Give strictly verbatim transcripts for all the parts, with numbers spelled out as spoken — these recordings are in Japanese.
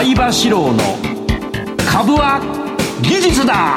相場志郎の株は技術だ。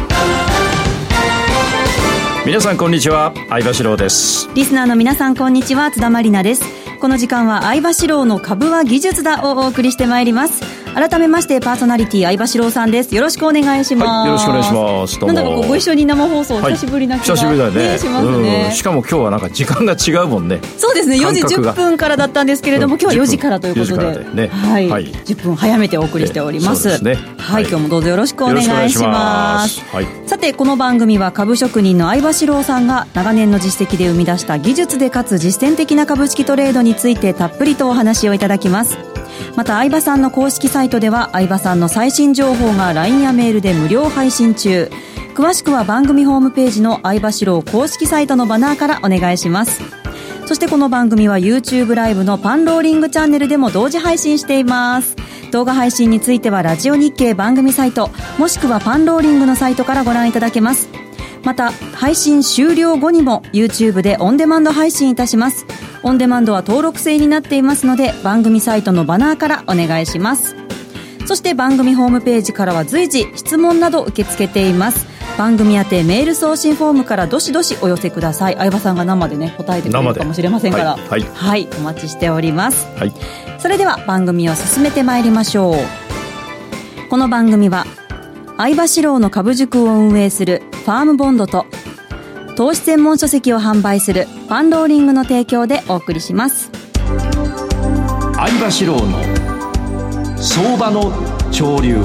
皆さんこんにちは、相場志郎です。 リスナーの皆さんこんにちは、津田まりなです。この時間は相場志郎の株は技術だをお送りしてまいります。改めましてパーソナリティ相場志郎さんです。よろしくお願いします、 はい、よろしくお願いします。どうも。 なんだかこうご一緒に生放送、はい、久しぶりな気が、 久しぶりだね、 ね、しますね、 うん、しかも今日はなんか時間が違うもんね。 そうですね、よじじゅっぷんからだったんですけれども、うん、今日はよじからということで、で、ね、はいはい、じゅっぷん早めてお送りしております。そうですね、はい、今日もどうぞよろしくお願いします。ます、はい、さてこの番組は株職人の相場志郎さんが長年の実績で生み出した技術でかつ実践的な株式トレードについてたっぷりとお話をいただきます。また相場さんの公式サイトでは相場さんの最新情報が ライン やメールで無料配信中。詳しくは番組ホームページの相場志郎公式サイトのバナーからお願いします。そしてこの番組は YouTube ライブのパンローリングチャンネルでも同時配信しています。動画配信についてはラジオ日経番組サイトもしくはパンローリングのサイトからご覧いただけます。また配信終了後にも YouTube でオンデマンド配信いたします。オンデマンドは登録制になっていますので番組サイトのバナーからお願いします。そして番組ホームページからは随時質問など受け付けています。番組宛てメール送信フォームからどしどしお寄せください。相葉さんが生でね答えてくれるかもしれませんから、はいはいはい、お待ちしております、はい、それでは番組を進めてまいりましょう。この番組は相場志郎の株塾を運営するファームボンドと投資専門書籍を販売するパンローリングの提供でお送りします。 相場志郎の相場の潮流。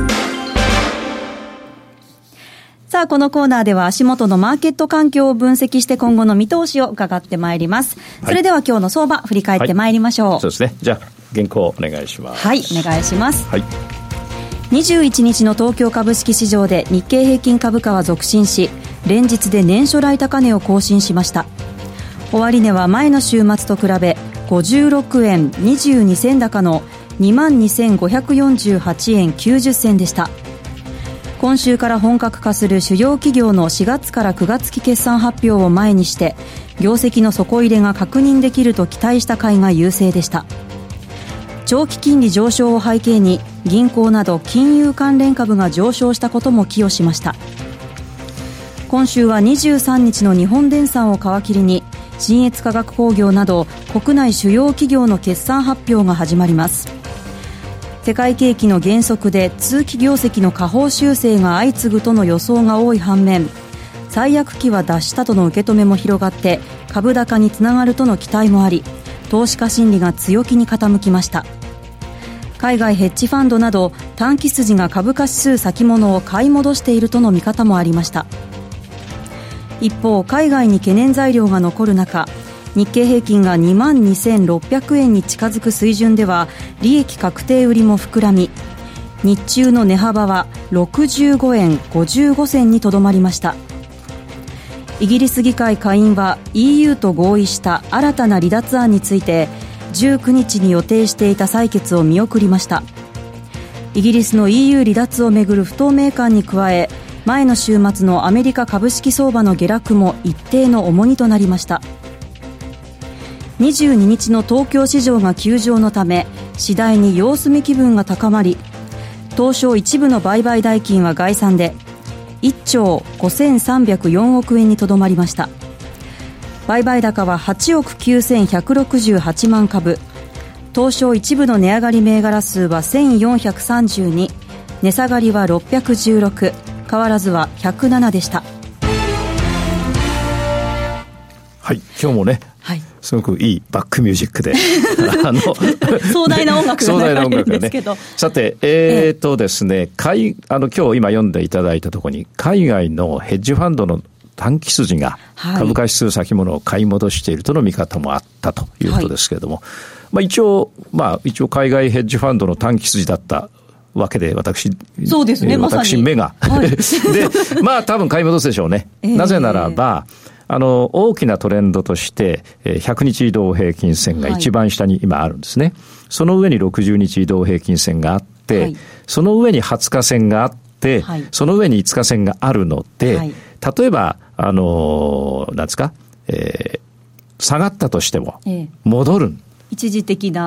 さあこのコーナーでは足元のマーケット環境を分析して今後の見通しを伺ってまいります。それでは今日の相場振り返ってまいりましょう、はい、 そうですね。じゃあ原稿お願いします。 はい、お願いします、 はい、 にじゅういちにちの東京株式市場で日経平均株価は続伸し連日で年初来高値を更新しました。終値は前の週末と比べごじゅうろくえんにじゅうにせん高の にまんにせんごひゃくよんじゅうはちえんきゅうじゅっせんでした。今週から本格化する主要企業のしがつからくがつ期決算発表を前にして業績の底入れが確認できると期待した買いが優勢でした。長期金利上昇を背景に銀行など金融関連株が上昇したことも寄与しました。今週はにじゅうさんにちの日本電産を皮切りに信越化学工業など国内主要企業の決算発表が始まります。世界景気の減速で通期業績の下方修正が相次ぐとの予想が多い反面最悪期は脱したとの受け止めも広がって株高につながるとの期待もあり投資家心理が強気に傾きました。海外ヘッジファンドなど短期筋が株価指数先物を買い戻しているとの見方もありました。一方海外に懸念材料が残る中日経平均が にまんにせんろっぴゃくえんに近づく水準では利益確定売りも膨らみ日中の値幅はろくじゅうごえんごじゅうごせんにとどまりました。イギリス議会下院は イーユー と合意した新たな離脱案についてじゅうくにちに予定していた採決を見送りました。イギリスの イーユー 離脱をめぐる不透明感に加え前の週末のアメリカ株式相場の下落も一定の重荷となりました。にじゅうににちの東京市場が休場のため次第に様子見気分が高まり東証一部の売買代金は概算でいっちょうごせんさんびゃくよんおくえんにとどまりました。売買高ははちおくきゅうせんひゃくろくじゅうはちまんかぶ東証一部の値上がり銘柄数はせんよんひゃくさんじゅうに値下がりはろっぴゃくじゅうろく変わらずはひゃくななでした。 はい、今日もね、はい、すごくいいバックミュージックであの壮大な音楽が流れるんですけど、 ね、さてえーとですね海あの今日今読んでいただいたところに海外のヘッジファンドの短期筋が株価指数先物を買い戻しているとの見方もあったということですけれども、はいまあ、一応まあ一応海外ヘッジファンドの短期筋だったわけで私そうですね、 私目が、はい、でまあ多分買い戻すでしょうね、えー、なぜならばあの大きなトレンドとしてひゃくにち移動平均線が一番下に今あるんですね、はい、その上にろくじゅうにち移動平均線があって、はい、その上にはつか線があって、はい、その上にいつか線があるので、はい、例えばあのなんですか、えー、下がったとしても戻る、えー、 一時的な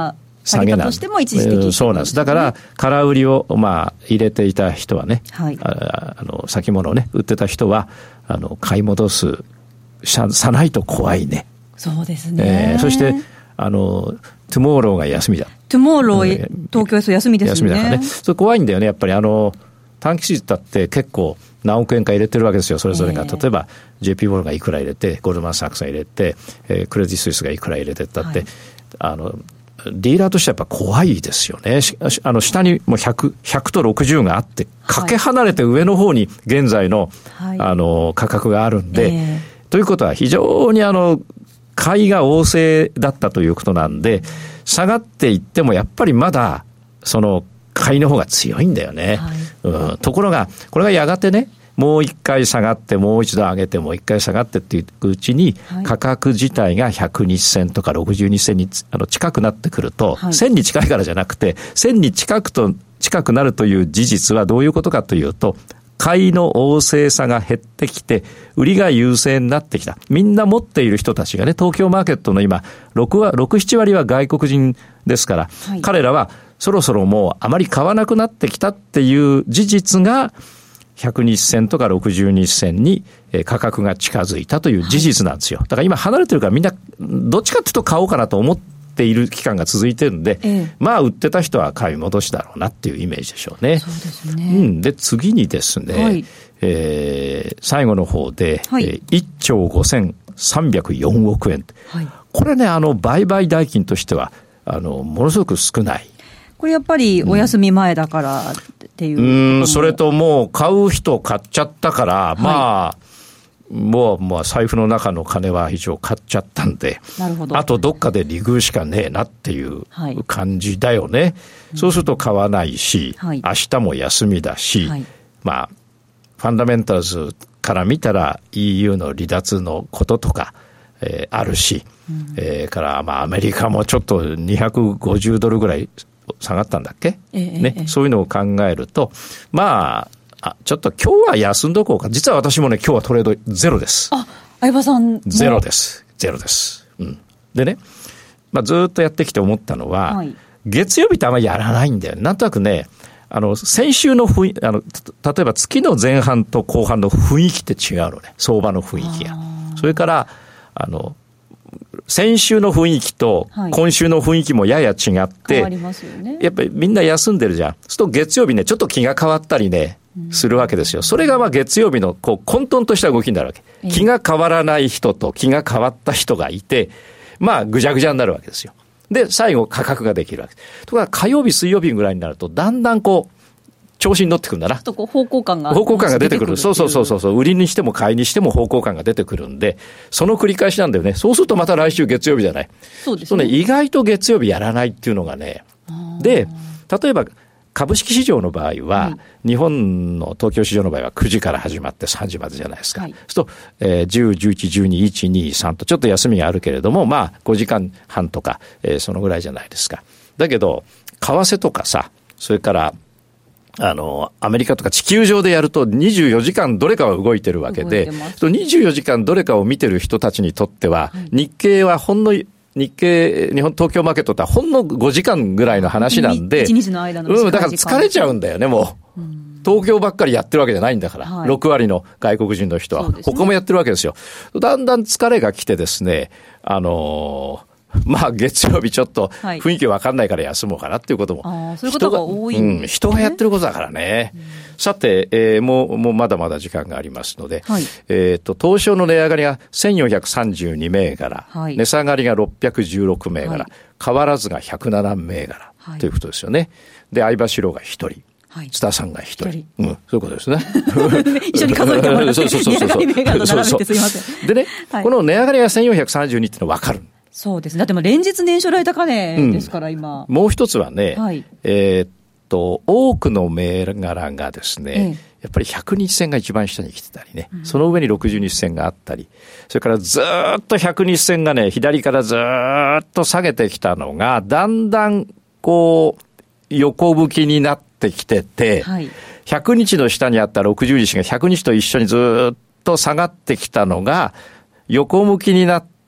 下げなんとしても一時的、 えー、そうなんです。だから空売りをまあ入れていた人はね、 はい、 ああの先物をね売ってた人はあの買い戻すさないと怖いね。 そうですね。 えー、そしてあのトゥモーローが休みだ。 トゥモーロー、東京 エス 休みですよね。 休みだからね。それ怖いんだよね。やっぱりあの短期シートだって結構何億円か入れてるわけですよ、それぞれが。えー、例えば ジェイピー モルガンがいくら入れて、ゴールドマン・サックスが入れて、えー、クレディ・スイスがいくら入れてったって、はい、あのディーラーとしてはやっぱ怖いですよね。あの下にもうひゃく、ひゃくとろくじゅうがあってかけ離れて上の方に現在の、はい、あの価格があるんで、えー、ということは非常にあの買いが旺盛だったということなんで、下がっていってもやっぱりまだその買いの方が強いんだよね。はい、うん、ところがこれがやがてね、もう一回下がってもう一度上げてもう一回下がってっていううちに、はい、価格自体がひゃくにちせんとかろくじゅうにちせんにあの近くなってくると、はい、せんに近いからじゃなくてせんに近くと近くなるという事実はどういうことかというと、買いの旺盛さが減ってきて売りが優勢になってきた。みんな持っている人たちがね、東京マーケットの今 6, はろく、なな割は外国人ですから、はい、彼らはそろそろもうあまり買わなくなってきたっていう事実がひゃくにちせんとかろくじゅうにちせんに価格が近づいたという事実なんですよ。だから今離れてるからみんなどっちかっていうと買おうかなと思っている期間が続いてるんで、ええ、まあ売ってた人は買い戻しだろうなっていうイメージでしょうね。 そうですね。 うん、で次にですね、はい、えー、最後の方で、はい、えー、いっちょうごせんさんびゃくよんおくえん、はい、これね、あの売買代金としてはあのものすごく少ない。 これやっぱりお休み前だからっていう、うん、 うん、それともう買う人買っちゃったから、はい、まあもう、もう財布の中の金は一応買っちゃったんで、 なるほど、 あとどっかで利食うしかねえなっていう感じだよね。はい、そうすると買わないし、はい、明日も休みだし、はい、まあファンダメンタルズから見たら イーユー の離脱のこととか、えー、あるし、うん、えー、からまあアメリカもちょっとにひゃくごじゅうドルぐらい下がったんだっけ、えーね、えー、そういうのを考えると、まああ、ちょっと今日は休んどこうか。実は私もね、今日はトレードゼロです。 あ、相葉さんゼロです。ゼロです。うん。でね、まあ、ずっとやってきて思ったのは、はい、月曜日ってあんまりやらないんだよ。なんとなくね、あの、先週の雰囲気、あの、例えば月の前半と後半の雰囲気って違うのね。相場の雰囲気が。それから、あの、先週の雰囲気と今週の雰囲気もやや違って、はい、変わりますよね。やっぱりみんな休んでるじゃん。そうすると月曜日ね、ちょっと気が変わったりね、するわけですよ。それがまあ月曜日のこう混沌とした動きになるわけ。気が変わらない人と気が変わった人がいて、まあぐじゃぐじゃになるわけですよ。で、最後価格ができるわけです。ところが火曜日、水曜日ぐらいになると、だんだんこう、調子に乗ってくるんだな。ちょっとこう方向感が。 方向感が出てくる。そうそうそうそう。売りにしても買いにしても方向感が出てくるんで、その繰り返しなんだよね。そうするとまた来週月曜日じゃない。 そうですね。 そうね、意外と月曜日やらないっていうのがね。で、例えば、株式市場の場合は、はい、日本の東京市場の場合はくじから始まってさんじまでじゃないですか。はい、そうすると、えー、じゅう、じゅういち、じゅうに、いち、に、さんとちょっと休みがあるけれども、まあごじかんはんとか、えー、そのぐらいじゃないですか。だけど、為替とかさ、それから、あの、アメリカとか地球上でやるとにじゅうよじかんどれかは動いてるわけで、にじゅうよじかんどれかを見てる人たちにとっては、はい、日経はほんの日経、日本、東京マーケットってほんのごじかんぐらいの話なんで、 いちにちの間の時間、 うん、だから疲れちゃうんだよね、もう。うん、東京ばっかりやってるわけじゃないんだから、はい、ろくわりの外国人の人は、ね、他もやってるわけですよ。だんだん疲れが来てですね、あのー、まあ月曜日ちょっと雰囲気わかんないから休もうかなっていうことも、 はい、あ、そういうことが多いんですね。 うん、人がやってることだからね。うん、さて、えー、もうもうまだまだ時間がありますので、はい、えっと東証の値上がりがせんよんひゃくさんじゅうにめいがら、はい、値下がりがろっぴゃくじゅうろくめいがら、はい、変わらずがひゃくななめいがら、はい、ということですよね。で、相場志郎がひとり。はい、津田さんが一人、うん、そういうことですね。 一緒に数えてもらって、 そうそうそうそう。 値上がり銘柄と並べてすいません。 でね、はい、この値上がりがせんよんひゃくさんじゅうにっていうのは分かる。 そうですね。だってもう連日年初来高値ですから、うん、今。 もう一つはね、はい、えー、っと、多くの銘柄がですね、ええ、やっぱりひゃくにち線が一番下に来てたりね、うん、その上にろくじゅうにち線があったり、それからずーっとひゃくにち線がね、左からずーっと下げてきたのが、だんだんこう、横向きになってきてて、はい、ひゃくにちの下にあったろくじゅうにちがひゃくにちと一緒にずーっと下がってきたのが、横向きになって、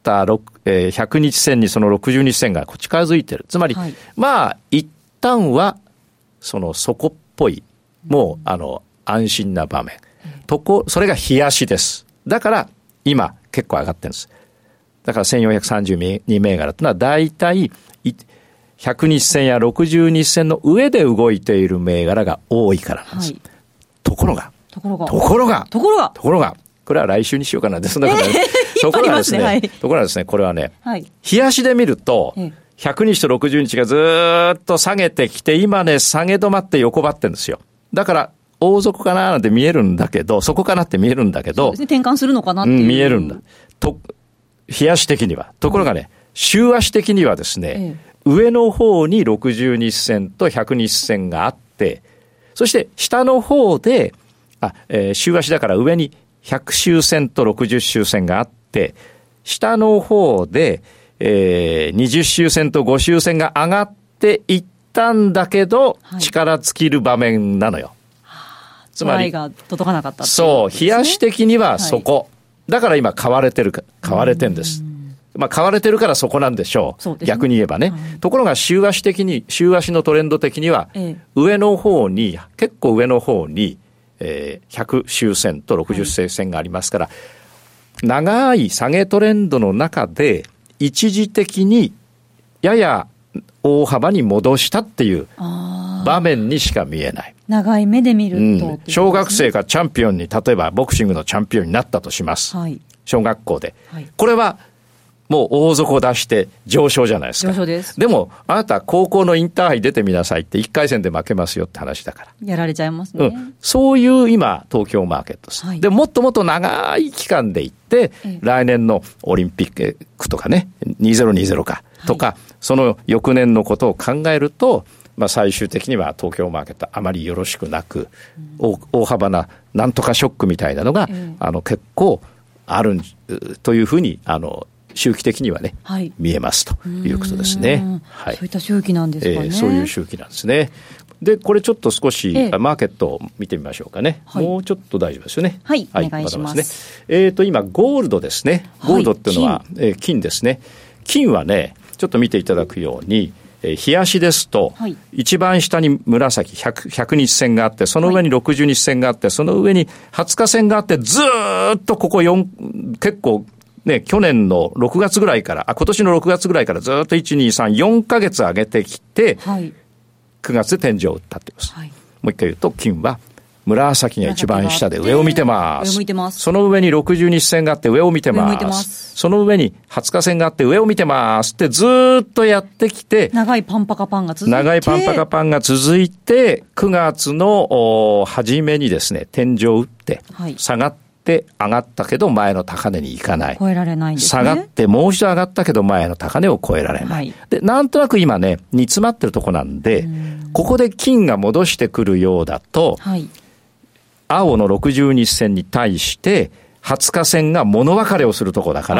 たひゃくにち線にそのろくじゅうにち線が近づいてる。つまり、はい、まあ、一旦は、その底っぽい、もう、あの、安心な場面。とこ、それが冷やしです。だから、今、結構上がってるんです。だからせんよんひゃくさんじゅうに銘柄というのは、だいたいひゃくにち線やろくじゅうにち線の上で動いている銘柄が多いからなんです。はい、ところが、 ところが、 ところが、 ところが、 ところが、これは来週にしようかなです。だからね、えー、ところがですね、はい、ところがですね、これはね、はい、冷やしで見ると、えー、ひゃくにちとろくじゅうにちがずーっと下げてきて、今ね、下げ止まって横ばってるんですよ。だから、大底かななんて見えるんだけど、そこかなって見えるんだけど、そうですね、 転換するのかなっていう、 うん、見えるんだ。と、冷やし的には。ところがね、週足的にはですね、ええ、上の方にろくじゅうにち線とひゃくにち線があって、そして下の方で、あ、えー、週足だから上にひゃく周線とろくじゅう周線があって、下の方で、えー、にじゅう周線とご周線が上がっていったんだけど、はい、力尽きる場面なのよ。つまり、 が届かなかったっていう、 そう、冷やし的にはそこ。はい、だから今買われてるか、買われてるんです。まあ買われてるからそこなんでしょう。そうですね、逆に言えばね。はい、ところが週足的に、週足のトレンド的には、ええ、上の方に、結構上の方に、えー、ひゃく周線とろくじゅう周線がありますから、はい、長い下げトレンドの中で、一時的にやや大幅に戻したっていう場面にしか見えない。 長い目で見ると、うんね、小学生がチャンピオンに、例えばボクシングのチャンピオンになったとします。はい、小学校で、はい。これはもう大底を出して上昇じゃないですか。 上昇です。 でも、あなた高校のインターハイ出てみなさいっていっかい戦で負けますよって話だから。 やられちゃいますね。 うん。そういう今、東京マーケットです。はい、で、もっともっと長い期間でいって、ええ、来年のオリンピックとかね、にせんにじゅうかとか、はい、その翌年のことを考えると、まあ、最終的には東京マーケットあまりよろしくなく、うん、大幅ななんとかショックみたいなのが、ええ、あの結構あるというふうにあの周期的にはね、はい、見えますということですね。 はい、そういった周期なんですかね。 えー、そういう周期なんですね。で、これちょっと少し、ええ、マーケットを見てみましょうかね。はい、もうちょっと大丈夫ですよね。 はい、はい、お願いします。 まだますね。えっと、今、ゴールドですね。ゴールドっていうのは、はい、金、えー、金ですね。金はね、ちょっと見ていただくように、えー、日足ですと、はい、一番下に紫ひゃく、ひゃくにち線があって、その上にろくじゅうにち線があって、その上にはつか線があって、ずーっとここよん、結構、ね、去年のろくがつぐらいから、あ、今年のろくがつぐらいからずっといち、に、さん、よんかげつ上げてきて、はい、くがつで天井を打ったっています。はい、もう一回言うと、金は紫が一番下で上を見てます。 上を見てます。 その上にろくじゅうにち線があって上を見てます。上を見てます。その上にはつか線があって上を見てますってずっとやってきて、 長いパンパカパンが続いて、 長いパンパカパンが続いて、くがつの初めにですね、天井を打って、下がって、で上がったけど前の高値に行かない。 超えられないんですね。 下がってもう一度上がったけど前の高値を超えられない。はい、で、なんとなく今ね、煮詰まってるとこなんで、んここで金が戻してくるようだと、はい、青のろくじゅうにち線に対して、はつか線が物別れをするとこだから、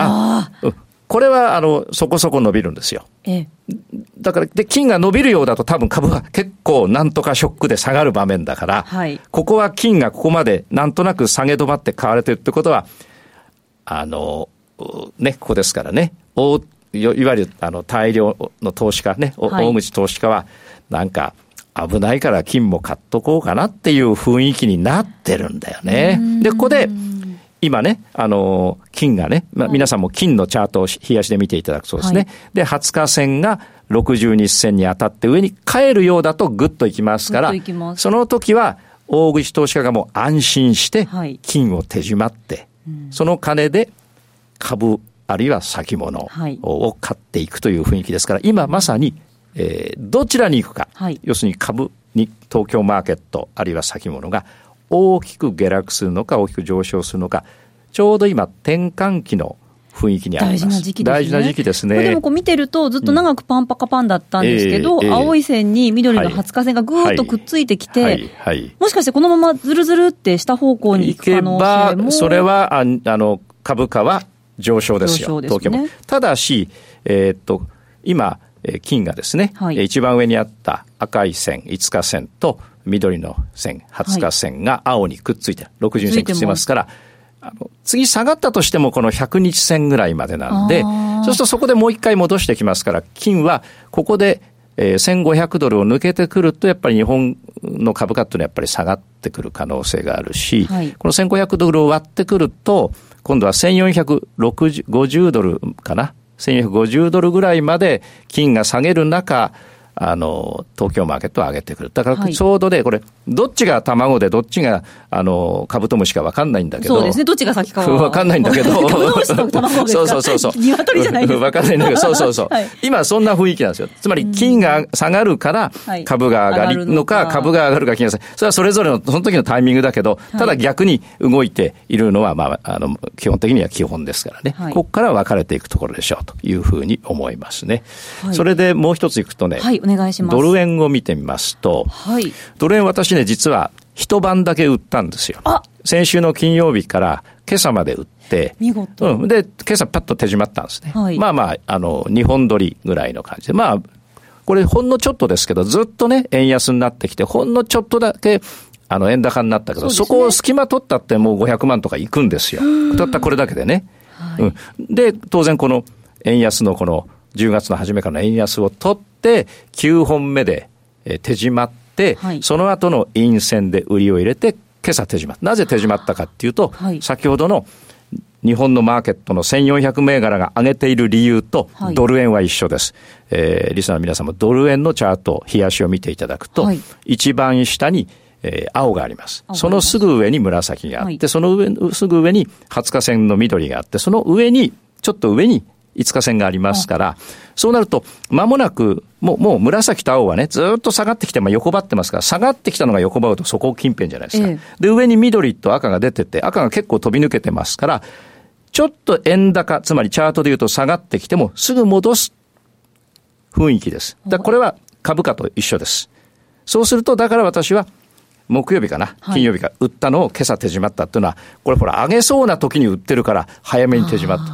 これはあのそこそこ伸びるんですよ。ええ、だからで金が伸びるようだと多分株は結構なんとかショックで下がる場面だから、はい、ここは金がここまでなんとなく下げ止まって買われてるってことはあのねここですからね、大いわゆるあの大量の投資家ね、はい、大口投資家はなんか危ないから金も買っとこうかなっていう雰囲気になってるんだよね。でここで今ね、あの、金がね、まあ、皆さんも金のチャートを冷やしで見ていただくそうですね。はい、で、はつか線がろくじゅうにち線に当たって上に帰るようだとグッといきますから、その時は大口投資家がもう安心して金を手締まって、はいうん、その金で株あるいは先物を買っていくという雰囲気ですから、今まさに、えー、どちらに行くか、はい、要するに株に東京マーケットあるいは先物が大きく下落するのか大きく上昇するのか、ちょうど今転換期の雰囲気にあります。 大事な時期ですね。 大事な時期ですね。 でもこう見てるとずっと長くパンパカパンだったんですけど、うんえーえー、青い線に緑のはつか線がぐーっとくっついてきて、はいはいはい、もしかしてこのままずるずるって下方向に行く可能性も。 行けばそれはああの株価は上昇ですよ。上昇ですね、東京も。ただし、えー、っと今金がですね、はい、一番上にあった赤い線いつか線と緑の線はつか線が青にくっついてろくじゅうに線くっついてますから、 あの次下がったとしてもこのひゃくにち線ぐらいまでなんで、そうするとそこでもう一回戻してきますから、金はここでえー、せんごひゃくドルを抜けてくると、やっぱり日本の株価っていうのはやっぱり下がってくる可能性があるし、はい、このせんごひゃくドルを割ってくると、今度はせんよんひゃくごじゅうドルかな、せんよんひゃくごじゅうドルぐらいまで金が下げる中、あの東京マーケットを上げてくる。だからちょうどで、これどっちが卵でどっちがあのカブトムシか分かんないんだけど、 そうですね、どっちが先かは分かんないんだけど、 カブトムシと卵ですか、 そうそうそうそう、 鶏じゃないですか、 分かんないんだけど、そうそうそう、 はい、 今そんな雰囲気なんですよ。つまり金が下がるから株が上がるのか、はい、株が上がるか金が下がる、それはそれぞれのその時のタイミングだけど、ただ逆に動いているのは、まあ、あの基本的には基本ですからね、はい、ここから分かれていくところでしょうというふうに思いますね。はい、それでもう一ついくとね、 はい、お願いします。 ドル円を見てみますと、はい、ドル円私ね、実は一晩だけ売ったんですよ。先週の金曜日から今朝まで売って、 見事、 うん、で今朝パッと手締まったんですね。はい、まあまあ、あのにほん取りぐらいの感じで、まあこれほんのちょっとですけど、ずっとね円安になってきて、ほんのちょっとだけあの円高になったけど、 そ,、ね、そこを隙間取ったってもうごひゃくまんとかいくんですよ。たったこれだけでね、はい、うん、で当然この円安のこのじゅうがつの初めからの円安を取ってきゅうほんめで手締まって、はい、その後の陰線で売りを入れて今朝手締まった。なぜ手締まったかっていうと、はい、先ほどの日本のマーケットのせんよんひゃく銘柄が上げている理由とドル円は一緒です。はい、えー、リスナーの皆さんもドル円のチャート、日足を見ていただくと、はい、一番下にえー、青があります。そのすぐ上に紫があって、はい、その上すぐ上にはつか線の緑があって、その上にちょっと上にいつか線がありますから、そうなると間もなくもう、もう紫と青はねずっと下がってきて、まあ、横ばってますから、下がってきたのが横ばうとそこ近辺じゃないですか。ええ、で上に緑と赤が出てて、赤が結構飛び抜けてますから、ちょっと円高、つまりチャートでいうと下がってきてもすぐ戻す雰囲気です。だからこれは株価と一緒です。そうすると、だから私は木曜日かな、金曜日か、売ったのを今朝手締まったっていうのは、これほら上げそうな時に売ってるから早めに手締まった。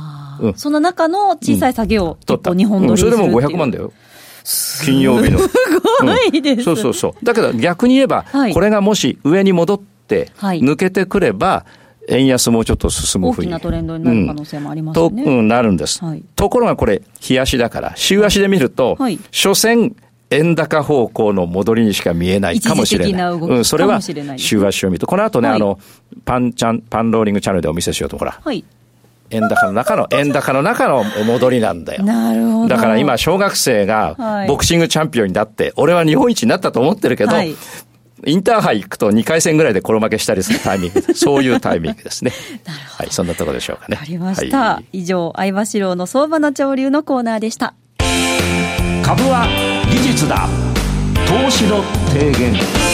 うん、その中の小さい下げを結構日本取りするっていう、うん、それでもごひゃくまんだよ、金曜日の。 すごいです、 うん、そうそうそう。だけど逆に言えば、はい、これがもし上に戻って抜けてくれば、円安もうちょっと進む雰囲気、大きなトレンドになる可能性もありますね。 うん、と、うん、なるんです、はい、ところがこれ日足だから、週足で見ると、はい、所詮円高方向の戻りにしか見えないかもしれない。一時的な動きかもしれない。うん、それは週足を見ると、この後ね、はい、あのパンチャンパンローリングチャンネルでお見せしようと、ほら、はい、円高の中の円高の中の戻りなんだよ。 なるほど。 だから今小学生がボクシングチャンピオンになって、はい、俺は日本一になったと思ってるけど、はい、インターハイ行くとにかい戦ぐらいで転負けしたりするタイミングそういうタイミングですね。 なるほど。 はい、そんなところでしょうかね。 わかりました、 はい、 以上相場志郎の相場の潮流のコーナーでした。 株は技術だ、投資の提言。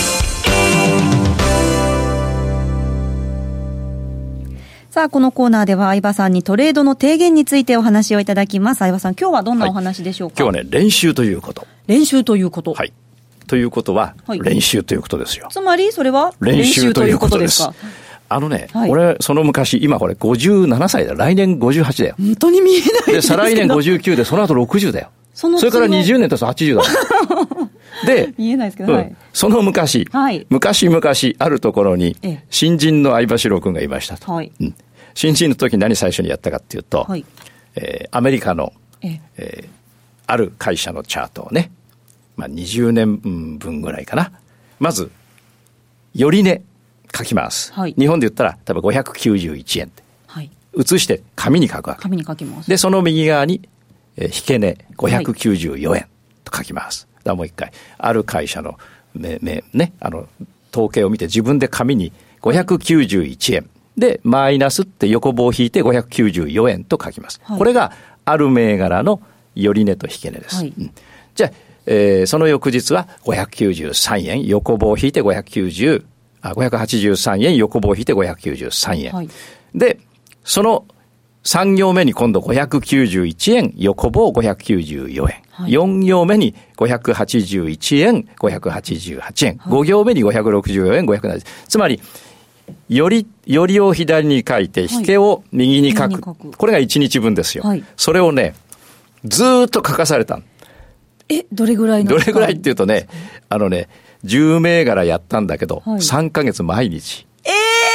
さあ、このコーナーでは相場さんにトレードの提言についてお話をいただきます。相場さん、今日はどんなお話でしょうか。 はい、今日はね、練習ということ。 練習ということ。 はい。ということは、はい、練習ということですよ。 つまりそれは練習ということです。あのね、はい、俺その昔、今これごじゅうななさいだ、来年ごじゅうはちだよ。 本当に見えないですけど。 で、再来年ごじゅうきゅうで、その後ろくじゅうだよ。そ, それからにじゅうねん経つとはちじゅうだで、 見えないですけど、はい、 うん、その昔、はい、昔々あるところに新人の相場志郎君がいましたと、はいうん、新人の時何最初にやったかっていうと、はいえー、アメリカの、ええー、ある会社のチャートをね、まあ、にじゅうねんぶんぐらいかな、まずより値書きます、はい、日本で言ったら例えばごひゃくきゅうじゅういちえんって、はい、写して紙に書くわけ。 紙に書きます。 でその右側に引け値ごひゃくきゅうじゅうよえんと書きます。だからもう一回、ある会社の、ねね、あの統計を見て自分で紙にごひゃくきゅうじゅういちえんでマイナスって横棒を引いてごひゃくきゅうじゅうよえんと書きます、はい、これがある銘柄の寄り値と引け値です、はいうん、じゃあ、えー、その翌日はごひゃくきゅうじゅうさんえん横棒を引いてごひゃくきゅうじゅうあごひゃくはちじゅうさんえん横棒を引いてごひゃくきゅうじゅうさんえん、はい、でそのさん行目に今度ごひゃくきゅうじゅういちえん横棒ごひゃくきゅうじゅうよえん、はい、よん行目にごひゃくはちじゅういちえんごひゃくはちじゅうはちえん、はい、ご行目にごひゃくろくじゅうよえんごひゃくななじゅうえん、つまりよりよりを左に書いて引けを右に書く、はい、これがいちにちぶんですよ、はい、それをねずーっと書かされた。 えどれぐらいのどれぐらいっていうとねあのねじゅう銘柄やったんだけど、はい、さんかげつ毎日。 えー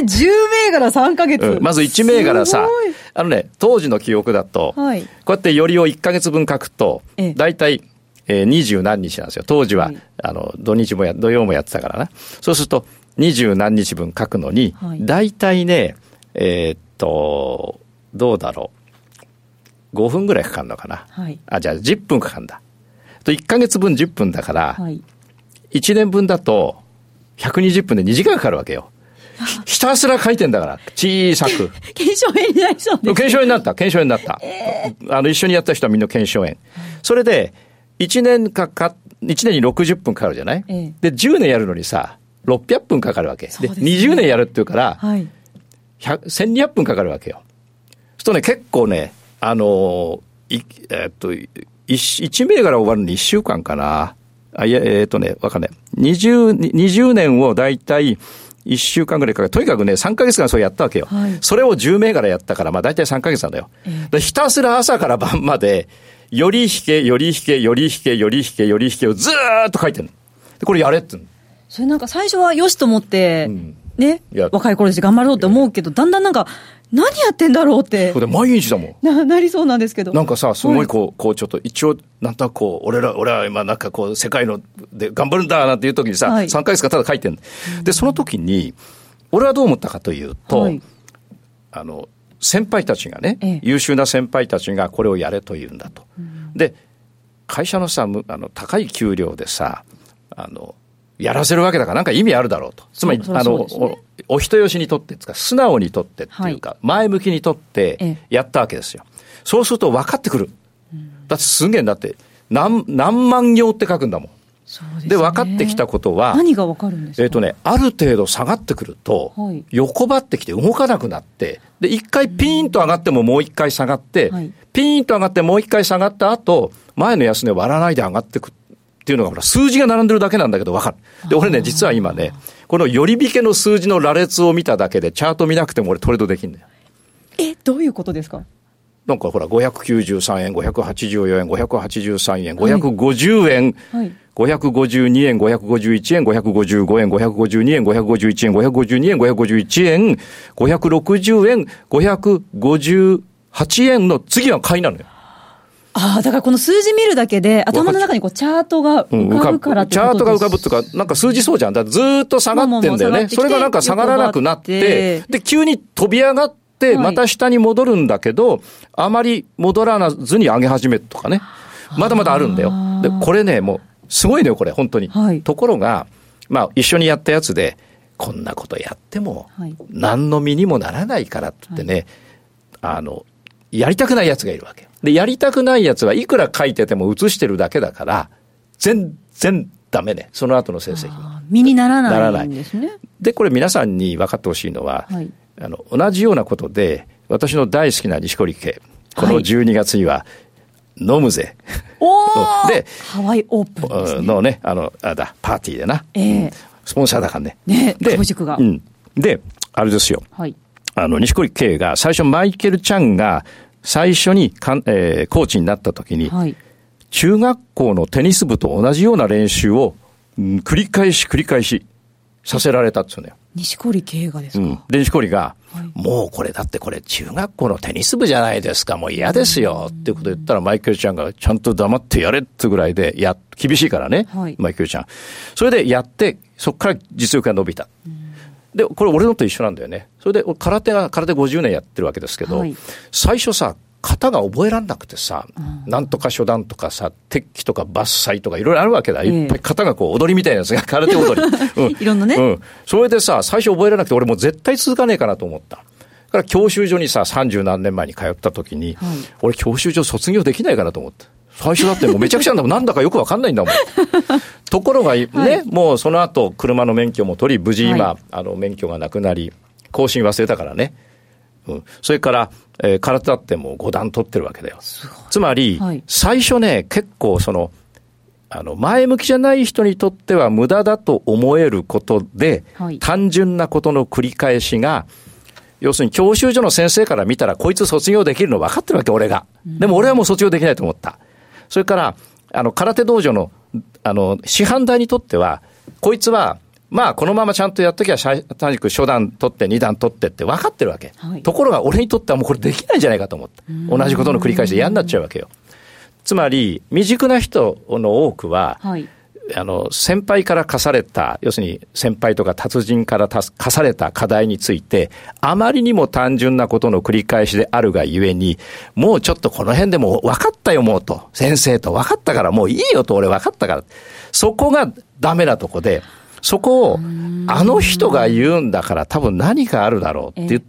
ー、じゅう銘柄さんかげつ、 うん、まずいち銘柄さ、あのね、当時の記憶だと、はい、こうやってよりをいっかげつぶん書くと、だいたい二十何日なんですよ。当時は、はい、あの土日もや土曜もやってたからな。そうすると二十何日分書くのに、だいたいね、えー、っとどうだろう、ごふんぐらいかかるのかな、はい、あ、じゃあじゅっぷんかかるんだと、いっかげつぶんじゅっぷんだから、はい、いちねんぶんだとひゃくにじゅっぷんでにじかんかかるわけよ。ひたすら書いてんだから、小さく。 検証炎になりそうです。 検証炎になった、検証炎になった。えー、あの、一緒にやった人はみんな検証炎。それで、いちねんかか、いちねんにろくじゅっぷんかかるじゃない、えー、で、じゅうねんやるのにさ、ろっぴゃっぷんかかるわけ。で、ね、にじゅうねんやるっていうから、はい、せんにひゃっぷんかかるわけよ。そうするとね、結構ね、あのー、いえー、っと、いち銘柄終わるのにいっしゅうかんかな。あ、いや、えー、っとね、わかんない。20、にじゅうねんをだいたい、いっしゅうかんぐらいかかる。とにかくね、さんかげつかんそうやったわけよ。はい、それをじゅう銘柄やったから、まあ大体さんかげつなんだよ。えー、でひたすら朝から晩まで、より引け、より引け、より引け、より引け、より引けをずーっと書いてるの。で、これやれって言うの。 それなんか最初はよしと思って、うん、ね、若い頃ですし頑張ろうと思うけど、だんだんなんか、何やってんだろうって。 そうで、毎日だもん。 な、なりそうなんですけど。 なんかさ、すごいこう、はい、こうちょっと、一応、なんとなくこう、俺ら、俺は今なんかこう、世界ので頑張るんだなんていう時にさ、はい、さんかげつかただ書いてるの。で、その時に、俺はどう思ったかというと、はい、あの、先輩たちがね、ええ、優秀な先輩たちがこれをやれと言うんだと。うん、で、会社のさ、あの、高い給料でさ、あの、やらせるわけだからなんか意味あるだろうと。つまり、あの、ね、お, お人よしにとってつか、素直にとってっていうか、はい、前向きにとってやったわけですよ。ええ、そうすると分かってくる。うん、だってすげえんだって、何、何万行って書くんだもん。そうですね、で、分かってきたことは、 何が分かるんですか？ えっとね、ある程度下がってくると、はい、横ばってきて動かなくなって、で、一回ピーンと上がってももう一回下がって、はい、ピーンと上がってもう一回下がった後、前の安値を割らないで上がってくっていうのが、ほら、数字が並んでるだけなんだけど分かる。で、俺ね、実は今ね、この寄り引けの数字の羅列を見ただけで、チャート見なくても俺トレードできるんだよ。 え、どういうことですか？ なんかほら、ごひゃくきゅうじゅうさんえん、ごひゃくはちじゅうよえん、ごひゃくはちじゅうさんえん、ごひゃくごじゅうえん、はい、ごひゃくごじゅうにえん、ごひゃくごじゅういちえん、ごひゃくごじゅうごえん、ごひゃくごじゅうにえん、ごひゃくごじゅういちえん、ごひゃくごじゅうにえん、ごひゃくごじゅういちえん、ごひゃくろくじゅうえん、ごひゃくごじゅうはちえんの次は買いなのよ。 ああ、だからこの数字見るだけで、頭の中にこうチャートが浮かぶからってことです、うん、チャートが浮かぶっていうか、なんか数字そうじゃん。だからずーっと下がってんだよね。それがなんか下がらなくなって、で、急に飛び上がって、また下に戻るんだけど、はい、あまり戻らずに上げ始めるとかね。まだまだあるんだよ。で、これね、もう、すごいのよ、これ、本当に。はい、ところが、まあ、一緒にやったやつで、こんなことやっても、何の身にもならないからって言ってね、はい、あの、やりたくないやつがいるわけ。で、やりたくないやつはいくら書いてても写してるだけだから、全然ダメね。その後の成績は。身にならないんですね。ならない。 で、これ皆さんに分かってほしいのは、はい、あの、同じようなことで、私の大好きな錦織圭、このじゅうにがつには、飲むぜ。 おーで、ハワイオープンですね。 のね、あの、あだ、パーティーでな。えーうん、スポンサーだからね。 ね、 で、 株塾が。 うん。で、あれですよ。はい。あの、錦織圭が、最初マイケル・チャンが、最初にかん、えー、コーチになった時に、はい、中学校のテニス部と同じような練習を、うん、繰り返し繰り返しさせられたって言うんだよ。 錦織圭がですか？うん。 で、錦織が、はい、もうこれだってこれ中学校のテニス部じゃないですか、もう嫌ですよっていうことを言ったら、マイケルちゃんがちゃんと黙ってやれってぐらいで、や、厳しいからね、はい、マイケルちゃん。それでやって、そこから実力が伸びた。で、これ俺のと一緒なんだよね。それで、空手が、空手ごじゅうねんやってるわけですけど、はい、最初さ、型が覚えらんなくてさ、うん、なんとか初段とかさ、鉄器とか伐採とかいろいろあるわけだ。いっぱい型がこう踊りみたいなやつが空手踊り。 うん、いろんなね。 うん。それでさ、最初覚えられなくて俺もう絶対続かねえかなと思った。だから教習所にさ、三十何年前に通った時に、はい、俺教習所卒業できないかなと思った。最初だってもうめちゃくちゃなんだもん。なんだかよくわかんないんだもん。ところがね、はい、もうその後車の免許も取り、無事今、はい、あの免許がなくなり、更新忘れたからね。うん、それから、えー、空手だってもうご段取ってるわけだよ。つまり、はい、最初ね、結構その、あの、前向きじゃない人にとっては無駄だと思えることで、はい、単純なことの繰り返しが、要するに教習所の先生から見たら、こいつ卒業できるの分かってるわけ、俺が。でも俺はもう卒業できないと思った。それから、あの、空手道場の、あの、師範代にとっては、こいつは、 まあこのままちゃんとやっときゃ単軸初段取ってに段取ってって分かってるわけ、はい、ところが俺にとってはもうこれできないんじゃないかと思って、同じことの繰り返しで嫌になっちゃうわけよ。つまり未熟な人の多くは、はい、あの先輩から課された、要するに先輩とか達人から課された課題についてあまりにも単純なことの繰り返しであるがゆえに、もうちょっとこの辺でもう分かったよもうと、先生と分かったからもういいよと、俺分かったから、そこがダメなとこで、そこをあの人が言うんだから多分何かあるだろうって言って、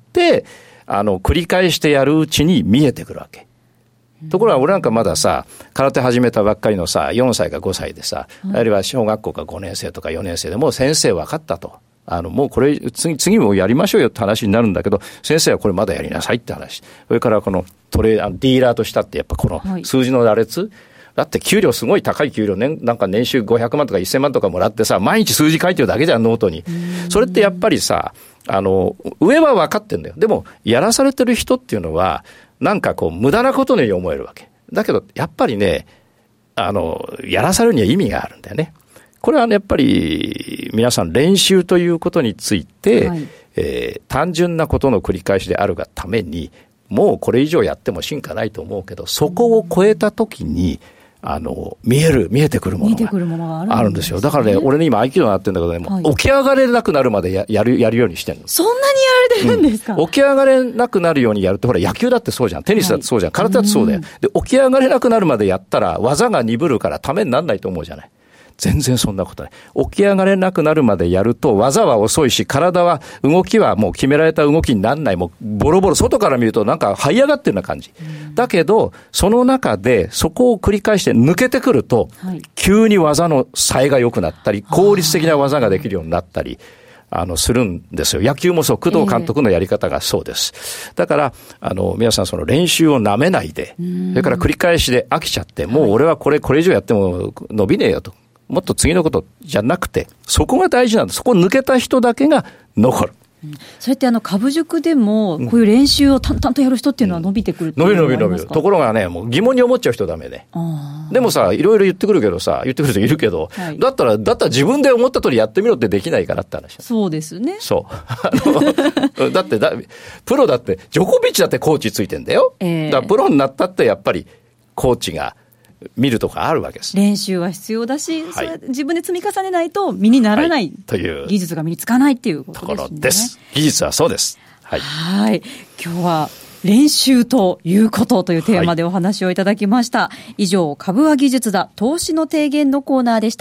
あの繰り返してやるうちに見えてくるわけ。ところが俺なんかまださ、空手始めたばっかりのさ、よんさいかごさいでさ、あるいは小学校かごねん生とかよねん生でもう先生分かったと。あの、もうこれ、次、次もやりましょうよって話になるんだけど、先生はこれまだやりなさいって話。それからこのトレー、あのディーラーとしたってやっぱこの数字の羅列、はい、だって給料すごい高い給料、ね、なんか年収ごひゃくまんとかせんまんとかもらってさ、毎日数字書いてるだけじゃん、ノートに。それってやっぱりさ、あの、上は分かってんだよ。でも、やらされてる人っていうのは、なんかこう無駄なことのように思えるわけ。だけどやっぱりね、あのやらされるには意味があるんだよね。これはねやっぱり皆さん練習ということについて、はい、えー、単純なことの繰り返しであるがために、もうこれ以上やっても進化ないと思うけど、そこを超えたときにあの見える見えてくるものがあるんですよ。だからね、俺ね今合気道になってるんだけどね、もう起き上がれなくなるまで や, やるやるようにしてるの。 そんなにやられてるんですか？ うん、起き上がれなくなるようにやると、ほら野球だってそうじゃん、テニスだってそうじゃん、はい、空手だってそうだよ。で起き上がれなくなるまでやったら技が鈍るからためにならないと思うじゃない。全然そんなことない。起き上がれなくなるまでやると技は遅いし、体は動きはもう決められた動きにならない。もうボロボロ、外から見るとなんか這い上がってるような感じ。だけどその中でそこを繰り返して抜けてくると、はい、急に技のさえが良くなったり、効率的な技ができるようになったりあのするんですよ。野球もそう、工藤監督のやり方がそうです。えー、だからあの皆さんその練習をなめないで、それから繰り返しで飽きちゃって、もう俺はこれこれ以上やっても伸びねえよと。もっと次のことじゃなくて、そこが大事なんです。そこを抜けた人だけが残る。 うん、それってあの株塾でもこういう練習を淡々とやる人っていうのは伸びてくるっていうのはありますか？伸びる伸びる。ところがね、もう疑問に思っちゃう人はダメで。でもさ、いろいろ言ってくるけどさ、言ってくる人いるけど、はい、だったらだったら自分で思った通りやってみろってできないからって話。 そうですね。 そう。あのだってだプロだってジョコビッチだってコーチついてんだよ。えー、だからプロになったってやっぱりコーチが見るとかあるわけです。 練習は必要だし、はい、それ自分で積み重ねないと身にならない、はい、という技術が身につかないっていうことですね。ところです。 技術はそうです。はい。 はい。今日は練習ということというテーマでお話をいただきました。はい、以上、株は技術だ、投資の提言のコーナーでした。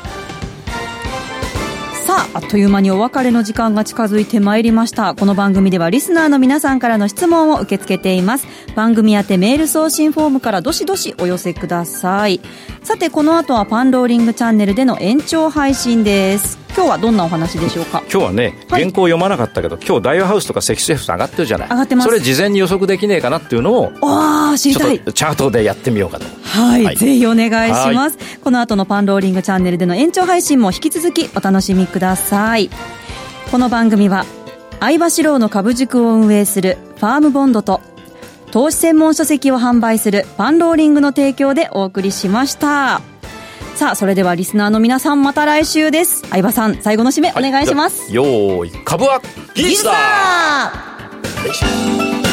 さあ、あっという間にお別れの時間が近づいてまいりました。この番組ではリスナーの皆さんからの質問を受け付けています。番組宛てメール送信フォームからどしどしお寄せください。さて、この後はパンローリングチャンネルでの延長配信です。今日はどんなお話でしょうか？ 今日はね、原稿読まなかったけど、はい、今日ダイワハウスとか積水ハウス上がってるじゃない。 上がってます。 それ事前に予測できねえかなっていうのをあ知りたい。 ちょっとチャートでやってみようかと。 はい、はい、ぜひお願いします。この後のパンローリングチャンネルでの延長配信も引き続きお楽しみください。この番組は相場志郎の株塾を運営するファームボンドと投資専門書籍を販売するパンローリングの提供でお送りしました。さあ、それではリスナーの皆さん、また来週です。相場さん、最後の締めお願いします。 はい、よーい、株は技術だ。 技術だ。